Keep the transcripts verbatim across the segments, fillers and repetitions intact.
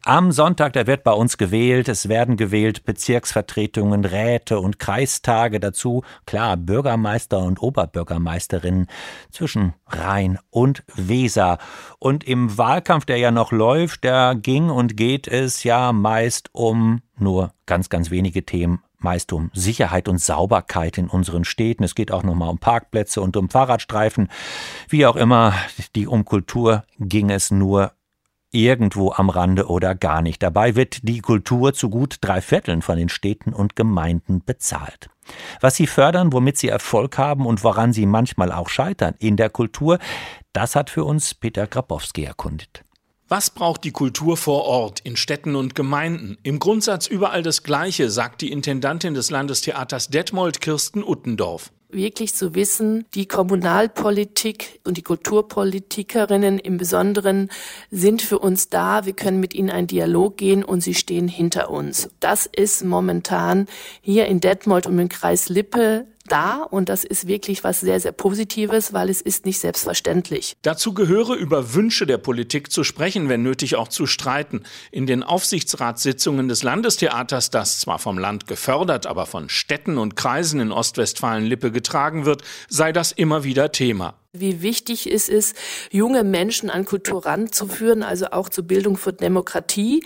Am Sonntag, da wird bei uns gewählt. Es werden gewählt Bezirksvertretungen, Räte und Kreistage. Dazu, klar, Bürgermeister und Oberbürgermeisterinnen zwischen Rhein und Weser. Und im Wahlkampf, der ja noch läuft, da ging und geht es ja meist um nur ganz, ganz wenige Themen. Meist um Sicherheit und Sauberkeit in unseren Städten. Es geht auch nochmal um Parkplätze und um Fahrradstreifen. Wie auch immer, die um Kultur ging es nur irgendwo am Rande oder gar nicht. Dabei wird die Kultur zu gut drei Vierteln von den Städten und Gemeinden bezahlt. Was sie fördern, womit sie Erfolg haben und woran sie manchmal auch scheitern in der Kultur, das hat für uns Peter Grabowski erkundet. Was braucht die Kultur vor Ort, in Städten und Gemeinden? Im Grundsatz überall das Gleiche, sagt die Intendantin des Landestheaters Detmold, Kirsten Uttendorf. Wirklich zu wissen, die Kommunalpolitik und die Kulturpolitikerinnen im Besonderen sind für uns da. Wir können mit ihnen einen Dialog gehen und sie stehen hinter uns. Das ist momentan hier in Detmold und im Kreis Lippe da und das ist wirklich was sehr, sehr Positives, weil es ist nicht selbstverständlich. Dazu gehöre, über Wünsche der Politik zu sprechen, wenn nötig auch zu streiten. In den Aufsichtsratssitzungen des Landestheaters, das zwar vom Land gefördert, aber von Städten und Kreisen in Ostwestfalen-Lippe getragen wird, sei das immer wieder Thema. Wie wichtig es ist, junge Menschen an Kultur ranzuführen, also auch zur Bildung für Demokratie.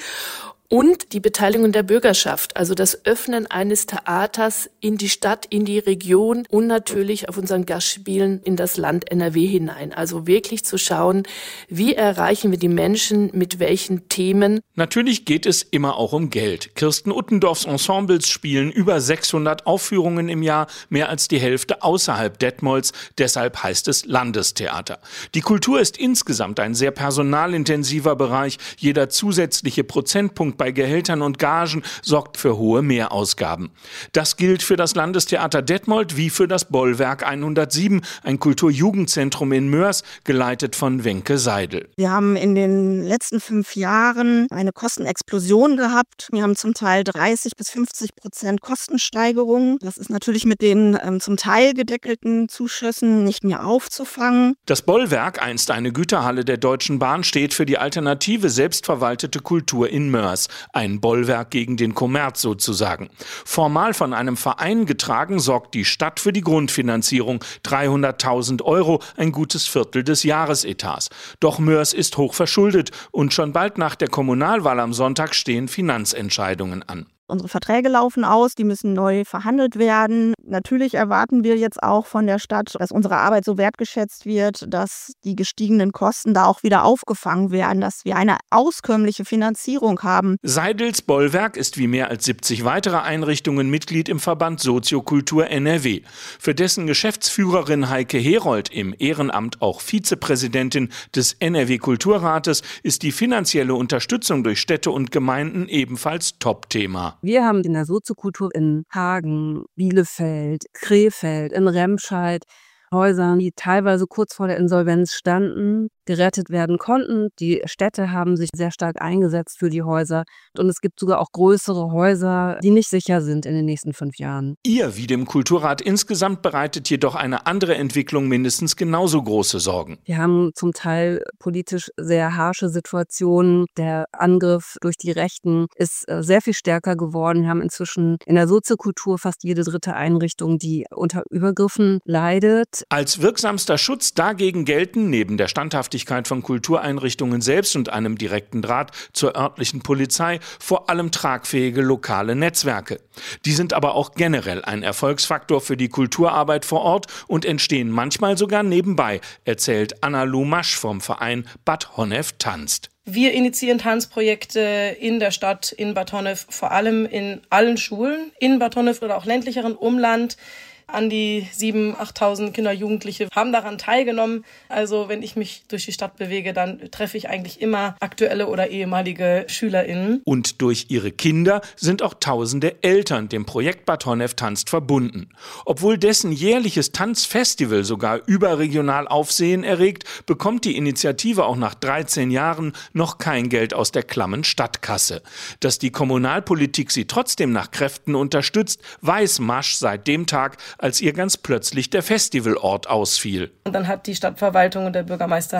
Und die Beteiligung der Bürgerschaft, also das Öffnen eines Theaters in die Stadt, in die Region und natürlich auf unseren Gastspielen in das Land N R W hinein. Also wirklich zu schauen, wie erreichen wir die Menschen mit welchen Themen. Natürlich geht es immer auch um Geld. Kirsten Uttendorfs Ensembles spielen über sechshundert Aufführungen im Jahr, mehr als die Hälfte außerhalb Detmolds. Deshalb heißt es Landestheater. Die Kultur ist insgesamt ein sehr personalintensiver Bereich. Jeder zusätzliche Prozentpunkt bei Gehältern und Gagen sorgt für hohe Mehrausgaben. Das gilt für das Landestheater Detmold wie für das Bollwerk hundertsieben, ein Kulturjugendzentrum in Moers, geleitet von Wenke Seidel. Wir haben in den letzten fünf Jahren eine Kostenexplosion gehabt. Wir haben zum Teil dreißig bis fünfzig Prozent Kostensteigerungen. Das ist natürlich mit den ähm, zum Teil gedeckelten Zuschüssen nicht mehr aufzufangen. Das Bollwerk, einst eine Güterhalle der Deutschen Bahn, steht für die alternative selbstverwaltete Kultur in Moers. Ein Bollwerk gegen den Kommerz sozusagen. Formal von einem Verein getragen, sorgt die Stadt für die Grundfinanzierung. dreihunderttausend Euro, ein gutes Viertel des Jahresetats. Doch Moers ist hoch verschuldet und schon bald nach der Kommunalwahl am Sonntag stehen Finanzentscheidungen an. Unsere Verträge laufen aus, die müssen neu verhandelt werden. Natürlich erwarten wir jetzt auch von der Stadt, dass unsere Arbeit so wertgeschätzt wird, dass die gestiegenen Kosten da auch wieder aufgefangen werden, dass wir eine auskömmliche Finanzierung haben. Seidels Bollwerk ist wie mehr als siebzig weitere Einrichtungen Mitglied im Verband Soziokultur N R W. Für dessen Geschäftsführerin Heike Herold, im Ehrenamt auch Vizepräsidentin des N R W Kulturrates, ist die finanzielle Unterstützung durch Städte und Gemeinden ebenfalls Top-Thema. Wir haben in der Soziokultur in Hagen, Bielefeld, Krefeld, in Remscheid Häusern, die teilweise kurz vor der Insolvenz standen, gerettet werden konnten. Die Städte haben sich sehr stark eingesetzt für die Häuser. Und es gibt sogar auch größere Häuser, die nicht sicher sind in den nächsten fünf Jahren. Ihr, wie dem Kulturrat insgesamt, bereitet jedoch eine andere Entwicklung mindestens genauso große Sorgen. Wir haben zum Teil politisch sehr harsche Situationen. Der Angriff durch die Rechten ist sehr viel stärker geworden. Wir haben inzwischen in der Soziokultur fast jede dritte Einrichtung, die unter Übergriffen leidet. Als wirksamster Schutz dagegen gelten, neben der Standhaftigkeit von Kultureinrichtungen selbst und einem direkten Draht zur örtlichen Polizei, vor allem tragfähige lokale Netzwerke. Die sind aber auch generell ein Erfolgsfaktor für die Kulturarbeit vor Ort und entstehen manchmal sogar nebenbei, erzählt Anna Lumasch vom Verein Bad Honnef tanzt. Wir initiieren Tanzprojekte in der Stadt, in Bad Honnef, vor allem in allen Schulen, in Bad Honnef oder auch ländlicheren Umland. An die siebentausend, achttausend Kinder, Jugendliche haben daran teilgenommen. Also wenn ich mich durch die Stadt bewege, dann treffe ich eigentlich immer aktuelle oder ehemalige SchülerInnen. Und durch ihre Kinder sind auch tausende Eltern dem Projekt Bad Honnef tanzt verbunden. Obwohl dessen jährliches Tanzfestival sogar überregional Aufsehen erregt, bekommt die Initiative auch nach dreizehn Jahren noch kein Geld aus der klammen Stadtkasse. Dass die Kommunalpolitik sie trotzdem nach Kräften unterstützt, weiß Masch seit dem Tag, als ihr ganz plötzlich der Festivalort ausfiel. Und dann hat die Stadtverwaltung und der Bürgermeister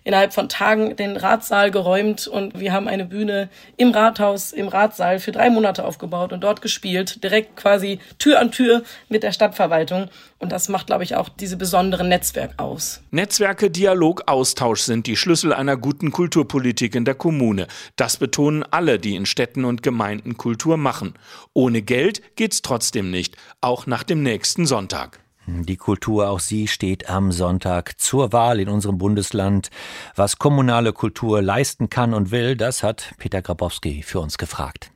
innerhalb von Tagen den Ratssaal geräumt und wir haben eine Bühne im Rathaus, im Ratssaal für drei Monate aufgebaut und dort gespielt, direkt quasi Tür an Tür mit der Stadtverwaltung. Und das macht, glaube ich, auch diese besonderen Netzwerke aus. Netzwerke, Dialog, Austausch sind die Schlüssel einer guten Kulturpolitik in der Kommune. Das betonen alle, die in Städten und Gemeinden Kultur machen. Ohne Geld geht's trotzdem nicht, auch nach dem nächsten Sonntag. Die Kultur, auch sie steht am Sonntag zur Wahl in unserem Bundesland. Was kommunale Kultur leisten kann und will, das hat Peter Grabowski für uns gefragt.